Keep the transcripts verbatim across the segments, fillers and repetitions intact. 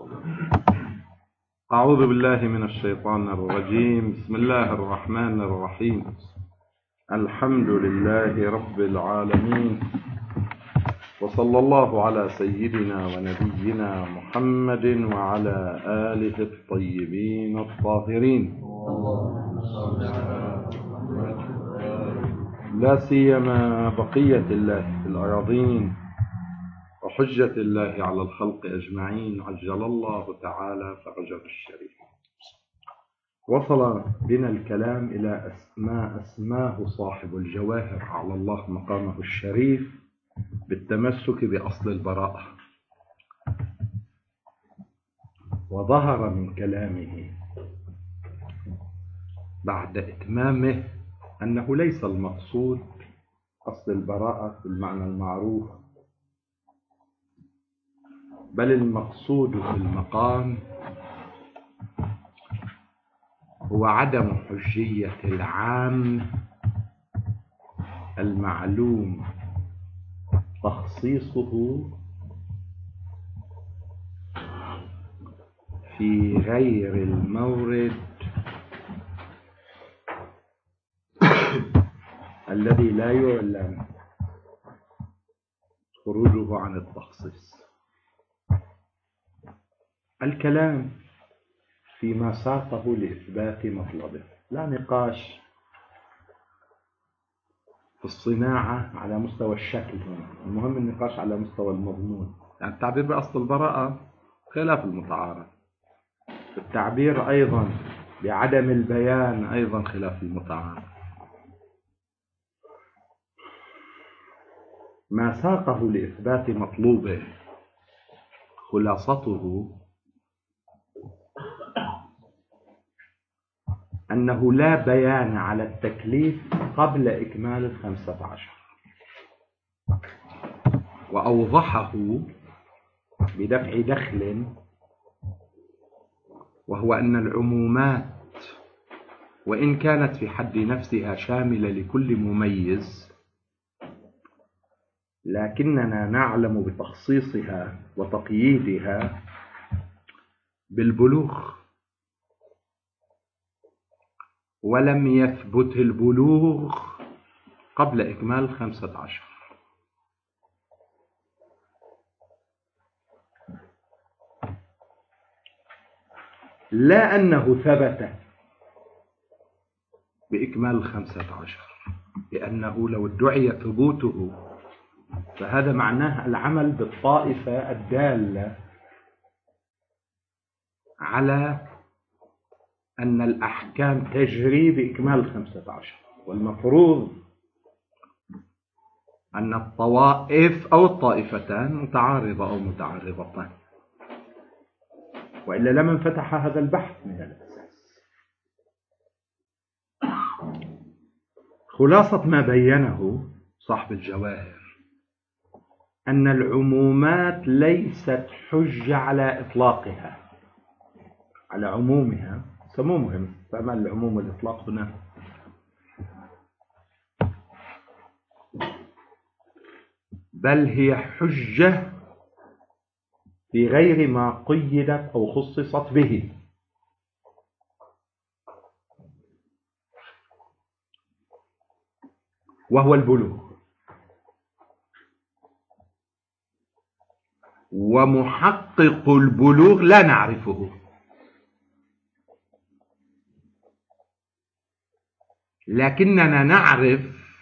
أعوذ بالله من الشيطان الرجيم. بسم الله الرحمن الرحيم. الحمد لله رب العالمين، وصلى الله على سيدنا ونبينا محمد وعلى آله الطيبين الطاهرين، لا سيما بقية الله في الأراضين وحجة الله على الخلق أجمعين، عجل الله تعالى فرجه الشريف. وصل بنا الكلام إلى أسماء أسماه صاحب الجواهر على الله مقامه الشريف بالتمسك بأصل البراءة، وظهر من كلامه بعد إتمامه أنه ليس المقصود أصل البراءة بالمعنى المعروف، بل المقصود في المقام هو عدم حجية العام المعلوم تخصيصه في غير المورد الذي لا يعلم خروجه عن التخصيص. الكلام فيما ساقه لإثبات مطلبه، لا نقاش في الصناعة على مستوى الشكل هنا، المهم النقاش على مستوى المضمون. يعني التعبير بأصل البراءة خلاف المتعارف، التعبير أيضا بعدم البيان أيضا خلاف المتعارف. ما ساقه لإثبات مطلوبه خلاصته أنه لا بيان على التكليف قبل إكمال الخمسة عشر، وأوضحه بدفع دخل، وهو أن العمومات وإن كانت في حد نفسها شاملة لكل مميز، لكننا نعلم بتخصيصها وتقييدها بالبلوغ، ولم يثبت البلوغ قبل إكمال خمسة عشر. لا أنه ثبت بإكمال الخمسة عشر، لأنه لو ادعي ثبوته فهذا معناه العمل بالطائفة الدالة على أن الأحكام تجري بإكمال الخمسة عشر، والمفروض أن الطوائف أو الطائفتان متعارضة أو متعارضتان، وإلا لما انفتح هذا البحث من الأساس. خلاصة ما بينه صاحب الجواهر أن العمومات ليست حجة على إطلاقها، على عمومها، سموه مهم فما العموم والإطلاق هنا. بل هي حجة في غير ما قيدت أو خصصت به، وهو البلوغ. ومحقق البلوغ لا نعرفه، لكننا نعرف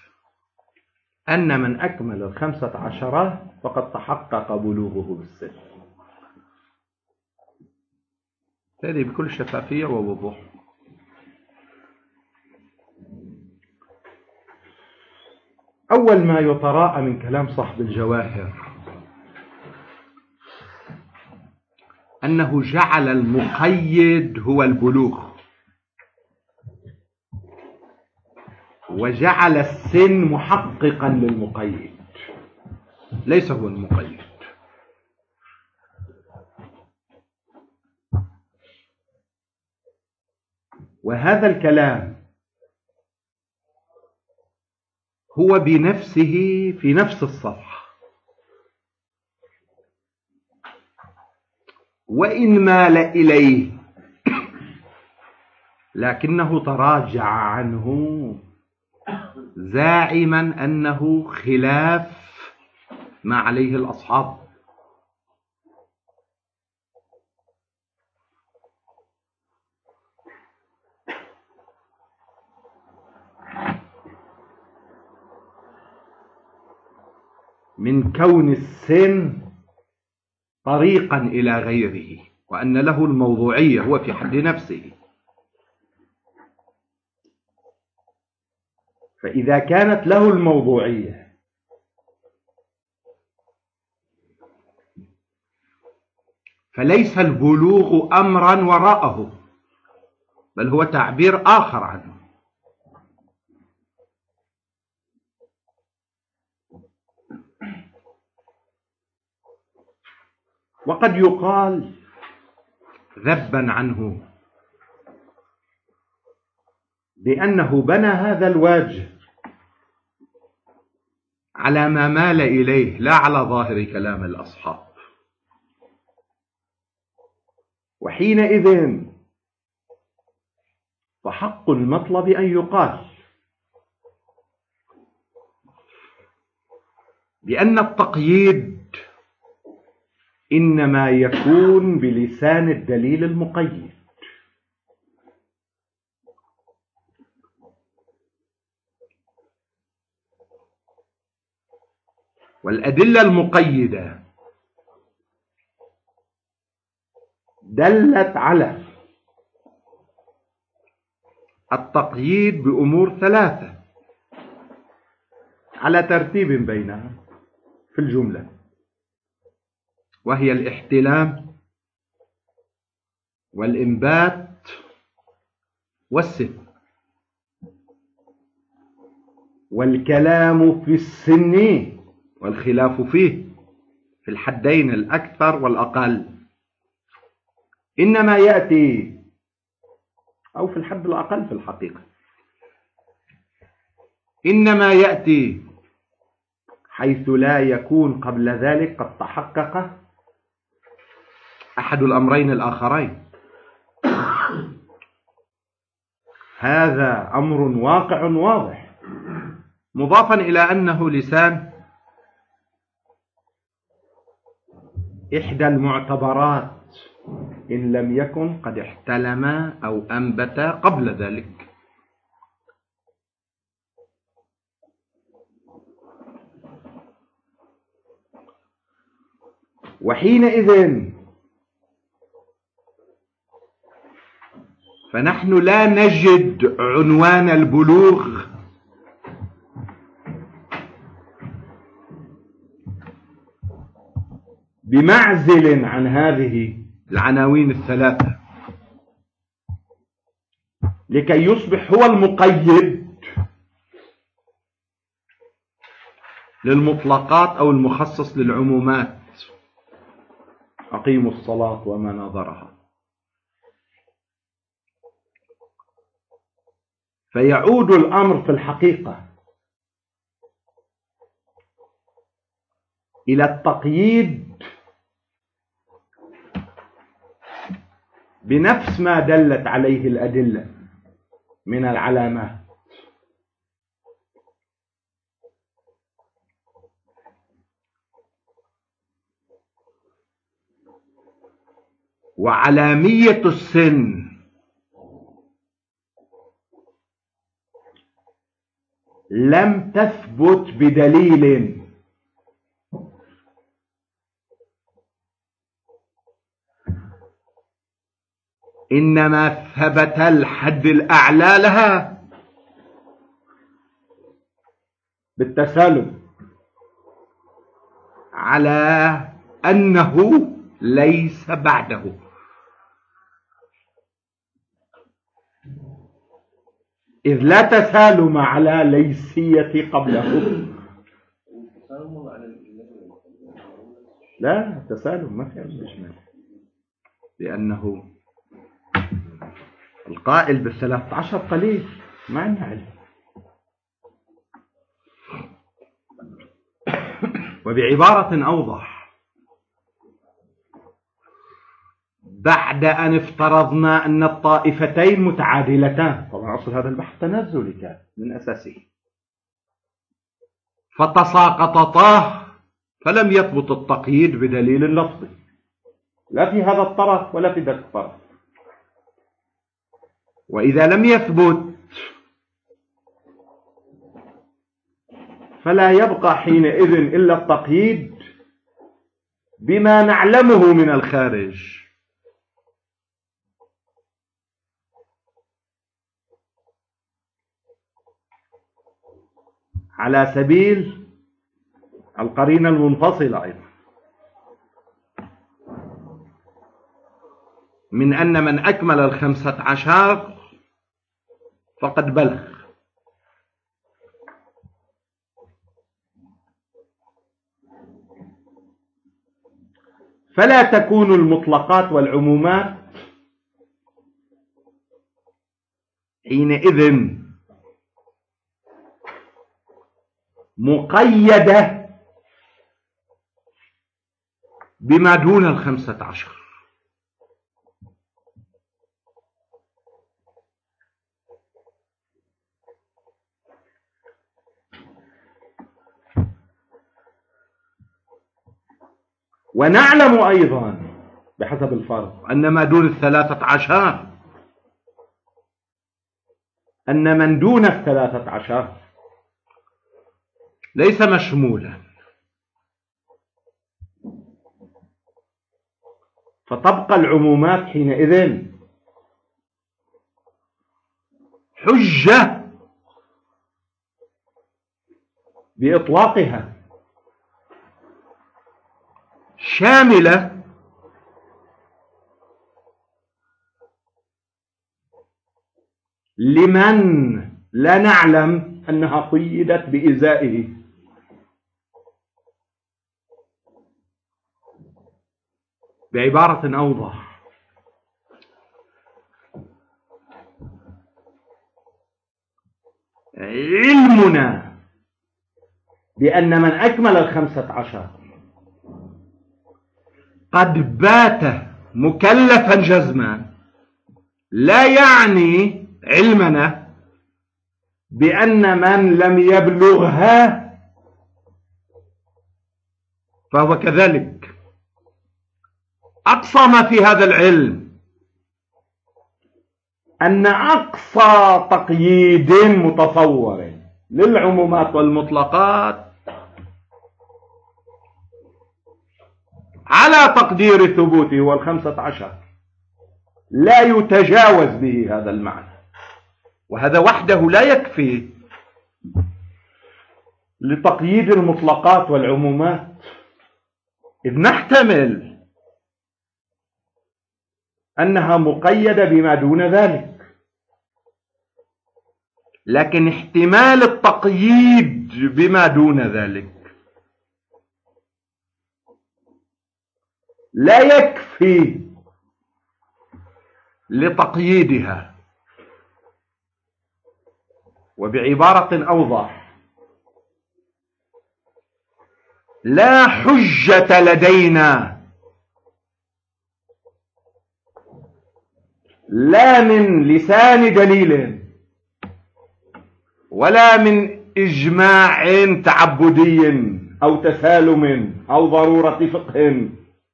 أن من أكمل الخمسة عشرة فقد تحقق بلوغه بالسن، هذه بكل شفافية ووضوح. أول ما يتراءى من كلام صاحب الجواهر أنه جعل المقيد هو البلوغ، وجعل السن محققا للمقيد، ليس هو المقيد. وهذا الكلام هو بنفسه في نفس الصفحة وإن مال إليه لكنه تراجع عنه زاعما أنه خلاف ما عليه الأصحاب. من كون السن طريقا إلى غيره، وأن له الموضوعية هو في حد نفسه. فإذا كانت له الموضوعية فليس البلوغ أمرا وراءه، بل هو تعبير آخر عنه. وقد يقال ذبا عنه بأنه بنى هذا الواجه على ما مال إليه لا على ظاهر كلام الأصحاب. وحينئذ فحق المطلب أن يقال بأن التقييد إنما يكون بلسان الدليل المقيد، والأدلة المقيدة دلت على التقييد بأمور ثلاثة على ترتيب بينها في الجملة، وهي الاحتلام والإنبات والسن. والكلام في السن والخلاف فيه في الحدين الأكثر والأقل إنما يأتي، أو في الحد الأقل في الحقيقة، إنما يأتي حيث لا يكون قبل ذلك قد تحقق أحد الأمرين الآخرين. هذا أمر واقع واضح، مضافا إلى أنه لسان إحدى المعتبرات إن لم يكن قد احتلم أو أنبت قبل ذلك. وحينئذ فنحن لا نجد عنوان البلوغ بمعزل عن هذه العناوين الثلاثة لكي يصبح هو المقيد للمطلقات أو المخصص للعمومات. أقيموا الصلاة وما ناظرها. فيعود الأمر في الحقيقة إلى التقييد بنفس ما دلت عليه الأدلة من العلامات. وعلامية السن لم تثبت بدليل، إنما ثبت الحد الأعلى لها بالتسالم على أنه ليس بعده. إذ لا تسالم على ليسية قبله. لا تسالم ما في إجمال، لأنه القائل بالثلاث عشر قليل ما عندنا علم. وبعبارة أوضح، بعد أن افترضنا أن الطائفتين متعادلتان. طبعا أصل هذا البحث تنزلي كان من أساسه، فتساقطتا فلم يثبت التقييد بدليل لفظي لا في هذا الطرف ولا في ذاك الطرف. وإذا لم يثبت فلا يبقى حينئذ إلا التقييد بما نعلمه من الخارج. على سبيل القرينة المنفصلة أيضا، من أن من أكمل الخمسة عشر فقد بلغ. فلا تكون المطلقات والعمومات حينئذ مقيدة بما دون الخمسة عشر. ونعلم أيضا بحسب الفرض أن ما دون الثلاثة عشر، أن من دون الثلاثة عشر ليس مشمولا، فتبقى العمومات حينئذ حجة بإطلاقها شاملة لمن لا نعلم أنها قيدت بإزائه. بعبارة أوضح، علمنا بأن من أكمل الخمسة عشر قد بات مكلفا جزما لا يعني علمنا بأن من لم يبلغها فهو كذلك. أقصى ما في هذا العلم أن أقصى تقييد متصور للعمومات والمطلقات على تقدير ثبوته هو الخمسة عشر، لا يتجاوز به هذا المعنى. وهذا وحده لا يكفي لتقييد المطلقات والعمومات، إذ نحتمل أنها مقيدة بما دون ذلك، لكن احتمال التقييد بما دون ذلك لا يكفي لتقييدها. وبعبارة أوضح، لا حجة لدينا لا من لسان دليل ولا من إجماع تعبدي أو تسالم أو ضرورة فقه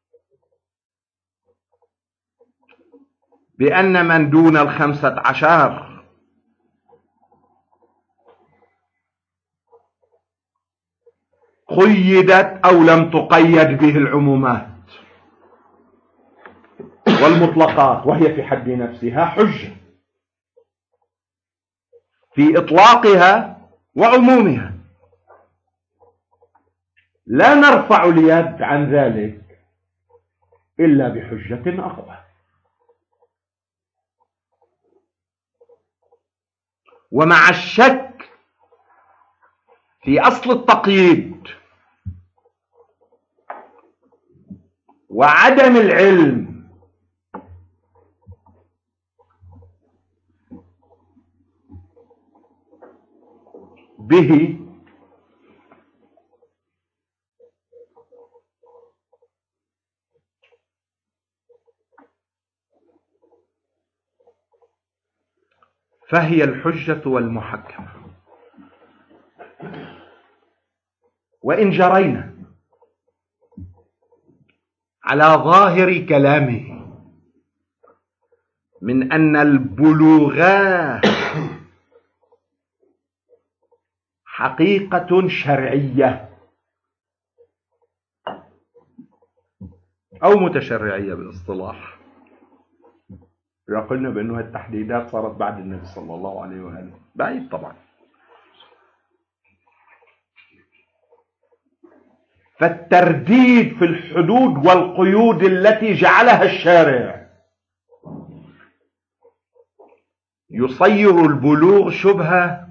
بأن من دون الخمسة عشر قيدت أو لم تقيد به العمومات والمطلقات، وهي في حد نفسها حجة في إطلاقها وعمومها. لا نرفع اليد عن ذلك إلا بحجة أقوى. ومع الشك في أصل التقييد وعدم العلم به، فهي الحجة والمحكمة. وإن جرينا على ظاهر كلامه من أن البلوغ حقيقة شرعية أو متشرعية بالاصطلاح، إذا قلنا بأنه التحديدات صارت بعد النبي صلى الله عليه وآله، بعيد طبعا. فالترديد في الحدود والقيود التي جعلها الشارع يصير البلوغ شبهة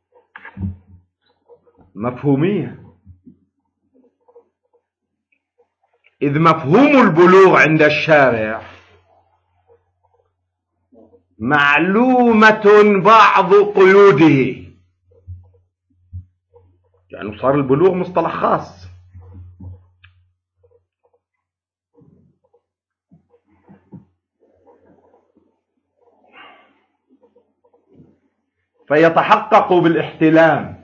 مفهومية، إذ مفهوم البلوغ عند الشارع معلومة بعض قيوده، يعني صار البلوغ مصطلح خاص. فيتحقق بالاحتلام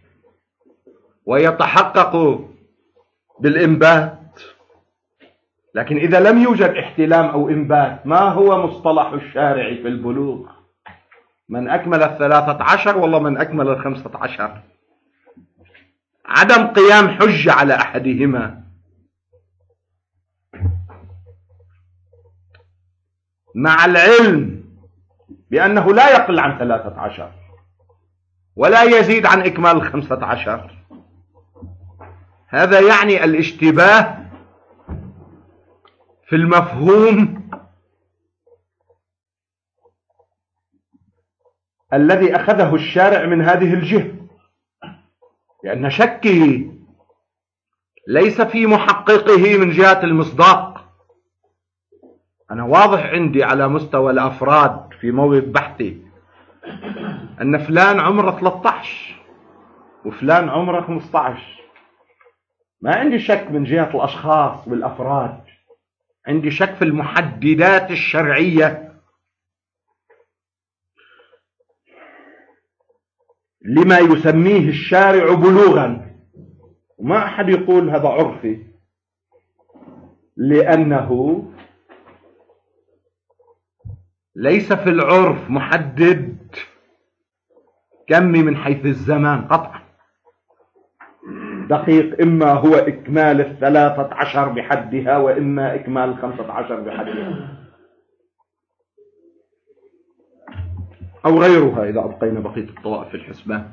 ويتحقق بالإنبات، لكن إذا لم يوجد احتلام أو إنبات، ما هو مصطلح الشارع في البلوغ؟ من أكمل الثلاثة عشر والله من أكمل الخمسة عشر. عدم قيام حجة على أحدهما مع العلم بأنه لا يقل عن ثلاثة عشر ولا يزيد عن إكمال الخمسة عشر، هذا يعني الاشتباه في المفهوم الذي أخذه الشارع من هذه الجهة، لأن شكه ليس في محققه من جهة المصداق. أنا واضح عندي على مستوى الأفراد في مورد بحثي أن فلان عمره ثلاثة عشر وفلان عمره خمسة عشر، ما عندي شك من جهة الأشخاص والأفراد، عندي شك في المحددات الشرعية لما يسميه الشارع بلوغا. وما أحد يقول هذا عرفي، لأنه ليس في العرف محدد كمي من حيث الزمان قطعا دقيق، إما هو إكمال الثلاثة عشر بحدها وإما إكمال الخمسة عشر بحدها أو غيرها إذا أبقينا بقية الطوائف في الحسبان.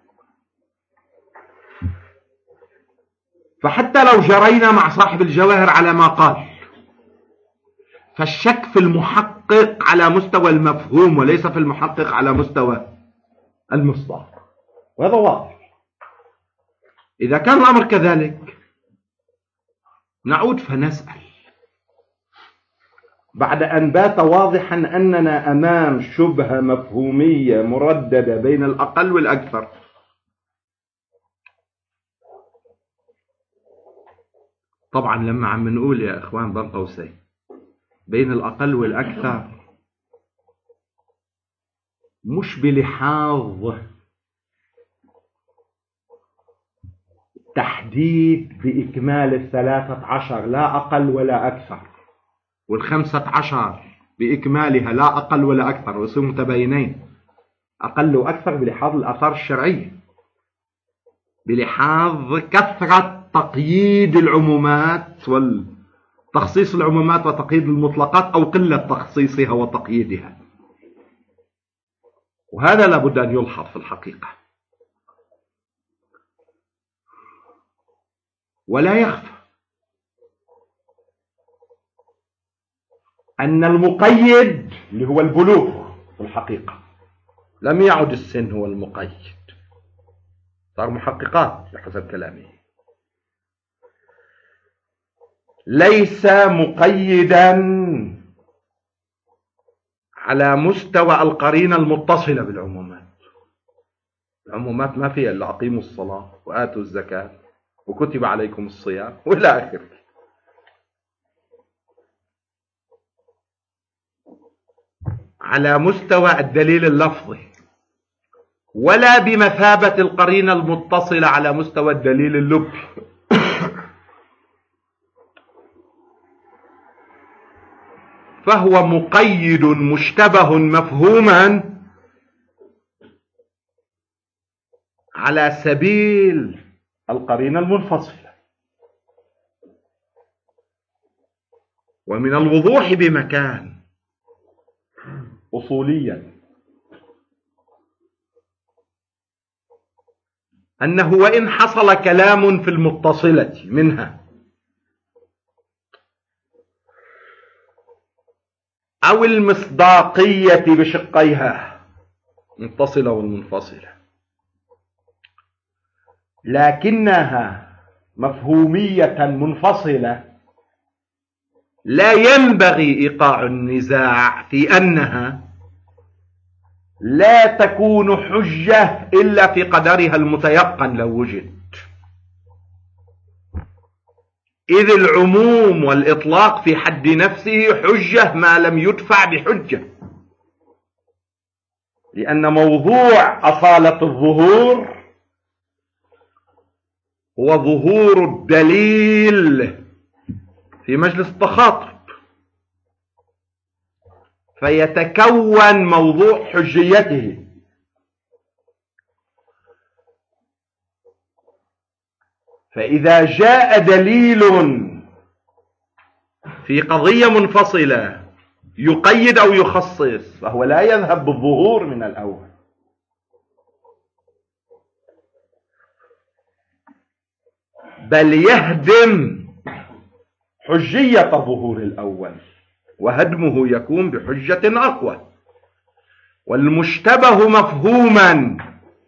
فحتى لو جرينا مع صاحب الجواهر على ما قال، فالشك في المحقق على مستوى المفهوم وليس في المحقق على مستوى المصداق، وهذا واضح. إذا كان الأمر كذلك نعود فنسأل بعد أن بات واضحا أننا أمام شبهة مفهومية مرددة بين الأقل والأكثر، طبعا لما عم نقول يا إخوان بين قوسين بين الأقل والأكثر مش بلحاظ تحديد بإكمال الثلاثة عشر لا أقل ولا أكثر، والخمسة عشر بإكمالها لا أقل ولا أكثر، ويصيروا متباينين أقل وأكثر بلحاظ الآثار الشرعية، بلحاظ كثرة تقييد العمومات والتخصيص العمومات وتقييد المطلقات أو قلة تخصيصها وتقييدها. وهذا لابد أن يلحظ في الحقيقة. ولا يخفى أن المقيد اللي هو البلوغ في الحقيقة لم يعد السن هو المقيد، صار محققات بحسب كلامه، ليس مقيدا على مستوى القرينة المتصلة بالعمومات. العمومات ما فيها إلا أقيموا الصلاة وآتوا الزكاة وكتب عليكم الصيام وإلى آخره. على مستوى الدليل اللفظي، ولا بمثابة القرينة المتصلة على مستوى الدليل اللبي. فهو مقيد مشتبه مفهوما على سبيل القرينة المنفصلة، ومن الوضوح بمكان أصوليا أنه وإن حصل كلام في المتصلة منها أو المصداقية بشقيها المتصلة والمنفصلة، لكنها مفهومية منفصلة، لا ينبغي إيقاع النزاع في أنها لا تكون حجة إلا في قدرها المتيقن لو وجد، إذ العموم والإطلاق في حد نفسه حجة ما لم يدفع بحجة، لأن موضوع أصالة الظهور هو ظهور الدليل في مجلس التخاطب، فيتكون موضوع حجيته. فإذا جاء دليل في قضية منفصلة يقيد أو يخصص فهو لا يذهب بالظهور من الأول، بل يهدم حجية ظهور الأول، وهدمه يكون بحجة أقوى. والمشتبه مفهوما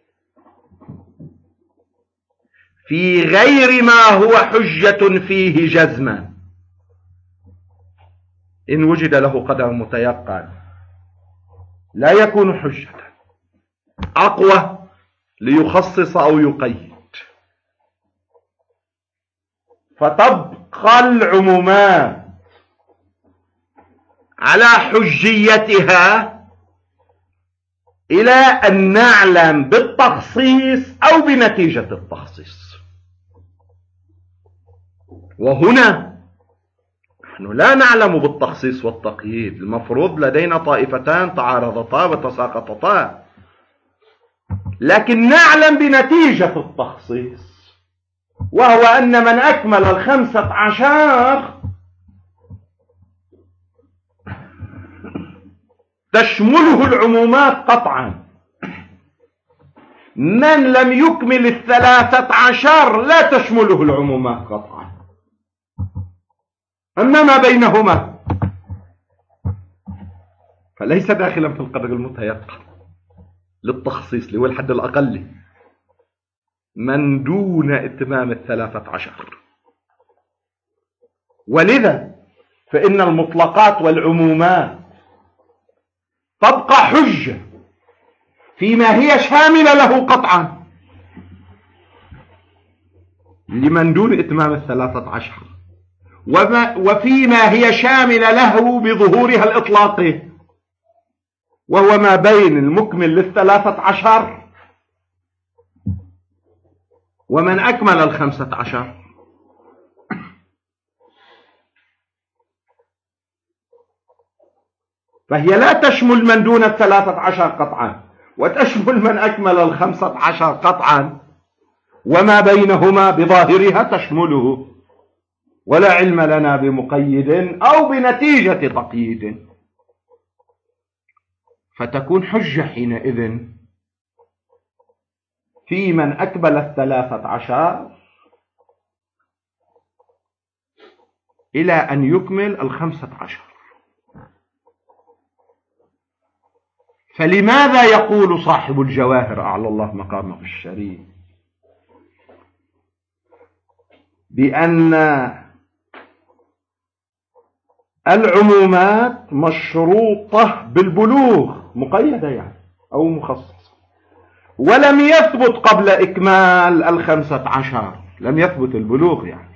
في غير ما هو حجة فيه جزما إن وجد له قدر متيقن لا يكون حجة أقوى ليخصص أو يقيد. فتبقى العمومات على حجيتها إلى أن نعلم بالتخصيص أو بنتيجة التخصيص. وهنا نحن لا نعلم بالتخصيص والتقييد، المفروض لدينا طائفتان تعارضتا وتساقطتا، لكن نعلم بنتيجة التخصيص، وهو أن من أكمل الخمسة عشر تشمله العمومات قطعا، من لم يكمل الثلاثة عشر لا تشمله العمومات قطعا. أما ما بينهما فليس داخلا في القدر المتيقن للتخصيص اللي هو الحد الأقل من دون اتمام الثلاثة عشر. ولذا فإن المطلقات والعمومات تبقى حجة فيما هي شاملة له قطعا لمن دون اتمام الثلاثة عشر، وما وفيما هي شاملة له بظهورها الإطلاقي، وهو ما بين المكمل للثلاثة عشر ومن أكمل الخمسة عشر. فهي لا تشمل من دون الثلاثة عشر قطعا، وتشمل من أكمل الخمسة عشر قطعا، وما بينهما بظاهرها تشمله، ولا علم لنا بمقيد أو بنتيجة تقييد، فتكون حجة حينئذ في من أكمل الثلاثة عشر إلى أن يكمل الخمسة عشر. فلماذا يقول صاحب الجواهر أعلى الله مقامه الشريف بأن العمومات مشروطة بالبلوغ، مقيدة يعني أو مخصصة، ولم يثبت قبل إكمال الخمسة عشر، لم يثبت البلوغ يعني.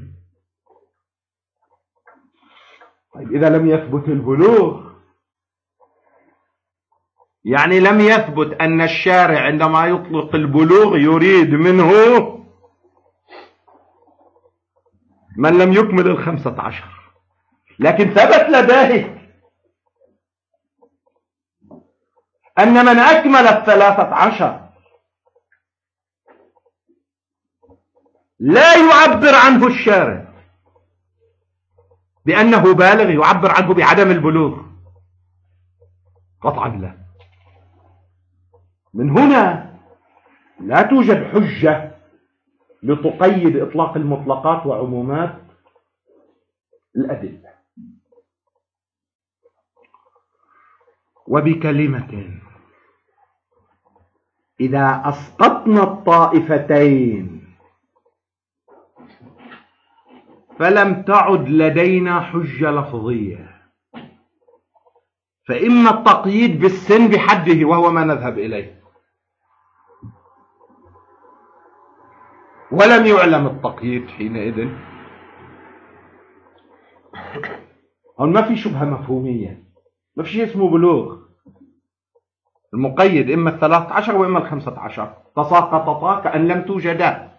طيب إذا لم يثبت البلوغ يعني لم يثبت أن الشارع عندما يطلق البلوغ يريد منه من لم يكمل الخمسة عشر، لكن ثبت لديه أن من أكمل الثلاثة عشر لا يعبر عنه الشارع بأنه بالغ، يعبر عنه بعدم البلوغ قطعا لا. من هنا لا توجد حجة لتقيد إطلاق المطلقات وعمومات الأدلة. وبكلمة، إذا أسقطنا الطائفتين فلم تعد لدينا حجة لفظية، فإما التقييد بالسن بحده وهو ما نذهب إليه، ولم يعلم التقييد حينئذ. هون ما في شبهة مفهومية، ما في شيء اسمه بلوغ. المقيد إما الثلاثة عشر وإما الخمسة عشر، تساقطتا كأن لم توجدا.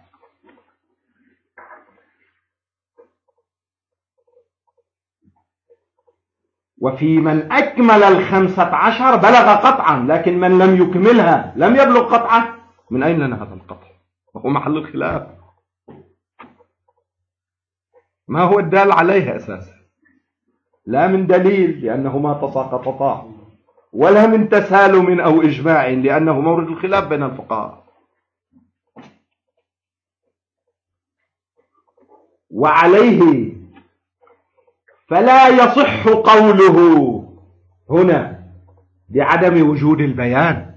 وفي من أكمل الخمسة عشر بلغ قطعا، لكن من لم يكملها لم يبلغ قطعا. من أين لنا هذا القطع؟ وهو محل الخلاف. ما هو الدال عليها أساسا؟ لا من دليل لأنهما تساقطتا، ولا من تسالم أو إجماع لأنه مورد الخلاف بين الفقهاء. وعليه فلا يصح قوله هنا بعدم وجود البيان،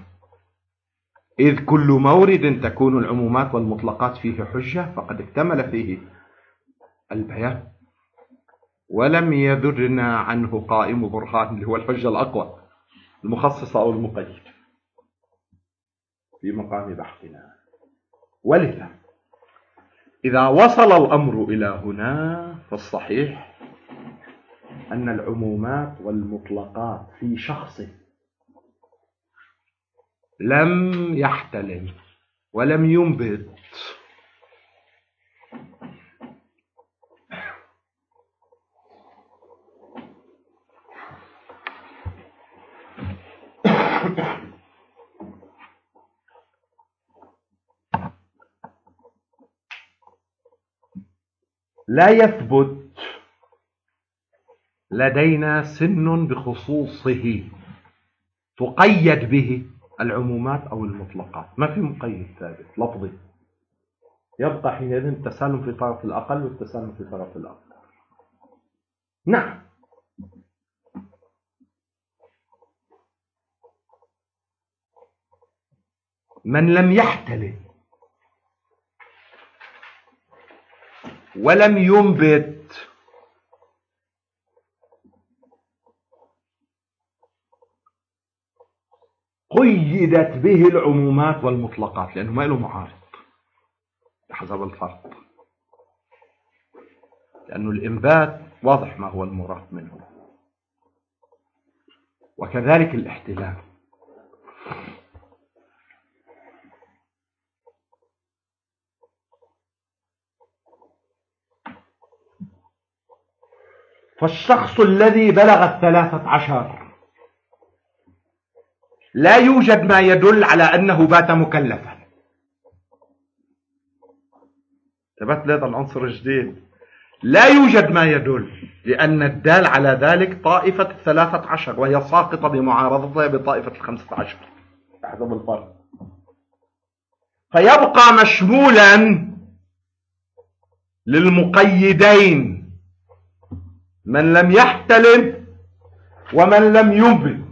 إذ كل مورد تكون العمومات والمطلقات فيه حجة فقد اكتمل فيه البيان، ولم يذرنا عنه قائم برهان اللي هو الحجة الأقوى المخصصة أو المقيد في مقام بحثنا. ولذا إذا وصل الأمر إلى هنا فالصحيح أن العمومات والمطلقات في شخص لم يحتلم ولم ينبت لا يثبت لدينا سن بخصوصه تقيد به العمومات أو المطلقات، ما في مقيد ثابت لفظي، يبقى حينئذ التسالم في طرف الأقل والتسالم في طرف الأكثر. نعم، من لم يحتلم ولم ينبت قيدت به العمومات والمطلقات لأنه ما له معارض بحسب الفرق، لأنه الإنبات واضح ما هو المراد منه، وكذلك الاحتلام. فالشخص الذي بلغ الثلاثة عشر لا يوجد ما يدل على أنه بات مكلفا. ثبت هذا العنصر الجديد، لا يوجد ما يدل، لأن الدال على ذلك طائفة الثلاثة عشر وهي ساقطة بمعارضتها بطائفة الخمسة عشر حسب الفرق، فيبقى مشمولا للمقيدين من لم يحتلم ومن لم ينبت.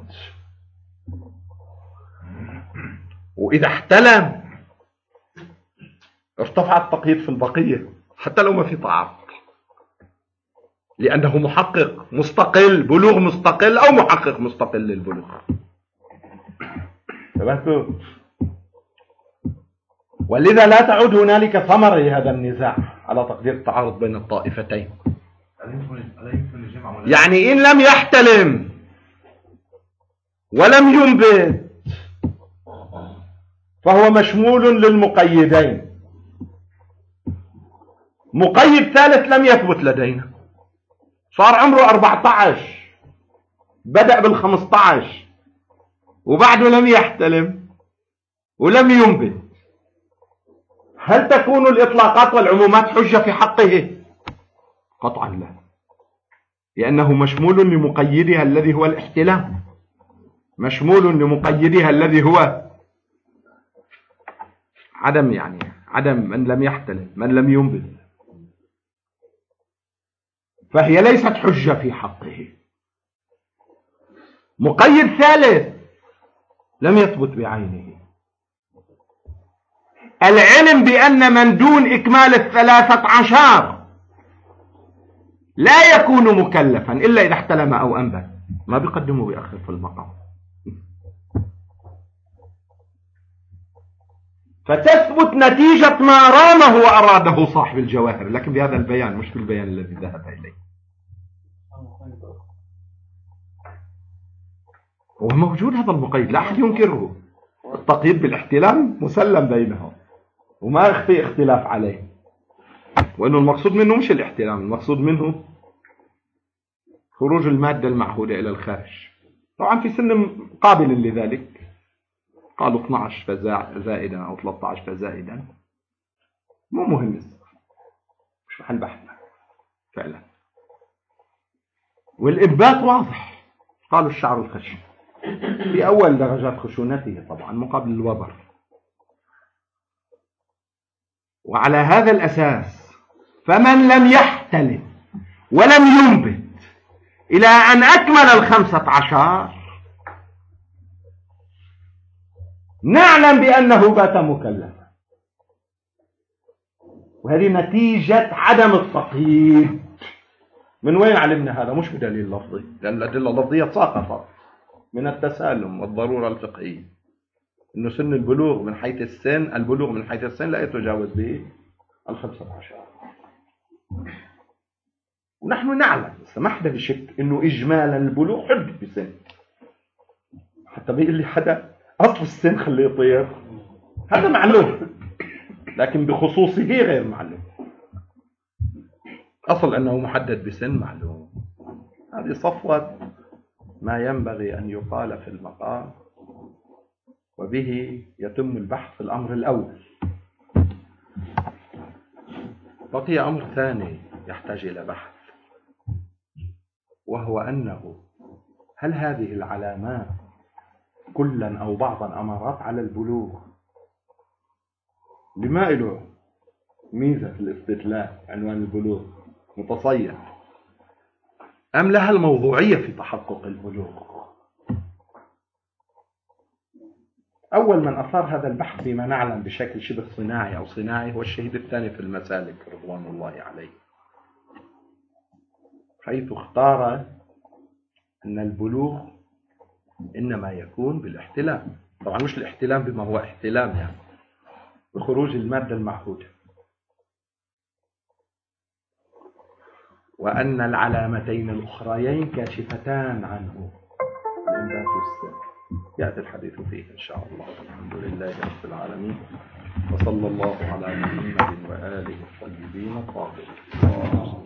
وإذا احتلم ارتفع التقييد في البقية حتى لو ما في تعارض، لأنه محقق مستقل، بلوغ مستقل أو محقق مستقل للبلوغ. تبهتوا؟ ولذا لا تعود هنالك ثمرة لهذا النزاع على تقدير التعارض بين الطائفتين. يعني إن لم يحتلم ولم ينبت فهو مشمول للمقيدين. مقيد ثالث لم يثبت لدينا، صار عمره أربعة عشر، بدأ بالخمسة عشر وبعده لم يحتلم ولم ينبت. هل تكون الإطلاقات والعمومات حجة في حقه؟ قطعا لا، لأنه مشمول لمقيدها الذي هو الاحتلام، مشمول لمقيدها الذي هو عدم يعني عدم من لم يحتلم، من لم ينبت، فهي ليست حجة في حقه. مقيد ثالث لم يثبت بعينه. العلم بأن من دون إكمال الثلاثة عشر لا يكون مكلفا إلا إذا احتلم أو أنبت، ما بيقدمه بأخر في المقام. فتثبت نتيجة ما رامه وأراده صاحب الجواهر، لكن بهذا البيان مش بالبيان الذي ذهب إليه. وموجود هذا المقيد، لا أحد ينكره. التقييد بالاحتلام مسلم بينهم وما يخفي اختلاف عليه، وأنه المقصود منه مش الاحتلام، المقصود منه خروج المادة المعهودة إلى الخارج. طبعا في سن قابل لذلك، قالوا اثني عشر فزائدا أو ثلاثة عشر فزائدا، مو مهم، مش محل بحث فعلا. والإنبات واضح، قالوا الشعر الخشن في أول درجات خشونته طبعا مقابل الوبر. وعلى هذا الأساس فمن لم يحتلم ولم ينبت إلى أن أكمل الخمسة عشر نعلم بأنه بات مكلفا، وهذه نتيجة عدم التقييد. من وين علمنا هذا؟ مش بدليل لفظي، لأن الأدلة اللفظية ساقطت من التسالم والضرورة الفقهية، إنه سن البلوغ من حيث السن، البلوغ من حيث السن لا يتجاوز به الخمسة عشر. ونحن نعلم ما حدا بشك إنه إجمالا البلوغ حد بسن، حتى بيقول لي حدا أصل السن خليه يطير، هذا معلوم، لكن بخصوصه غير معلوم. أصل أنه محدد بسن معلوم. هذه صفوة ما ينبغي أن يقال في المقام، وبه يتم البحث في الأمر الأول. بقي أمر ثاني يحتاج إلى بحث، وهو أنه هل هذه العلامات كلا أو بعضا أمارات على البلوغ؟ بما له ميزة في الاستدلال، عنوان البلوغ متصيد، أم لها الموضوعية في تحقق البلوغ؟ أول من أثار هذا البحث بما نعلم بشكل شبه صناعي أو صناعي هو الشهيد الثاني في المسالك رضوان الله عليه، حيث اختار أن البلوغ إنما يكون بالاحتلام. طبعا مش الاحتلام بما هو احتلام، يعني بخروج المادة المعهودة، وأن العلامتين الأخريين كاشفتان عنه، الإنبات والسن. يأتي الحديث فيه إن شاء الله. الحمد لله رب العالمين، وصلى الله على محمد وآله الطيبين الطاهرين.